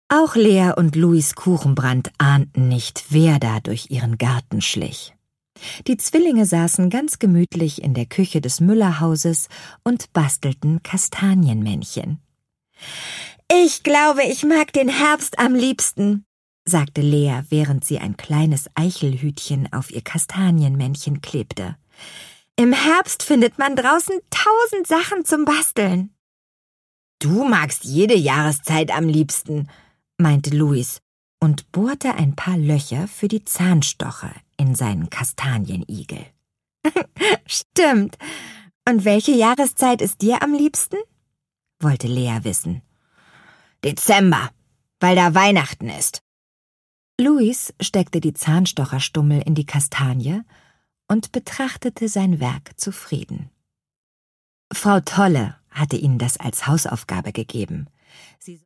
Auch Lea und Louis Kuchenbrand ahnten nicht, wer da durch ihren Garten schlich. Die Zwillinge saßen ganz gemütlich in der Küche des Müllerhauses und bastelten Kastanienmännchen. »Ich glaube, ich mag den Herbst am liebsten«, sagte Lea, während sie ein kleines Eichelhütchen auf ihr Kastanienmännchen klebte. »Im Herbst findet man draußen 1000 Sachen zum Basteln.« »Du magst jede Jahreszeit am liebsten«, meinte Louis und bohrte ein paar Löcher für die Zahnstocher in seinen Kastanienigel. »Stimmt. Und welche Jahreszeit ist dir am liebsten?« wollte Lea wissen. »Dezember, weil da Weihnachten ist.« Louis steckte die Zahnstocherstummel in die Kastanie und betrachtete sein Werk zufrieden. Frau Tolle hatte ihnen das als Hausaufgabe gegeben. Sie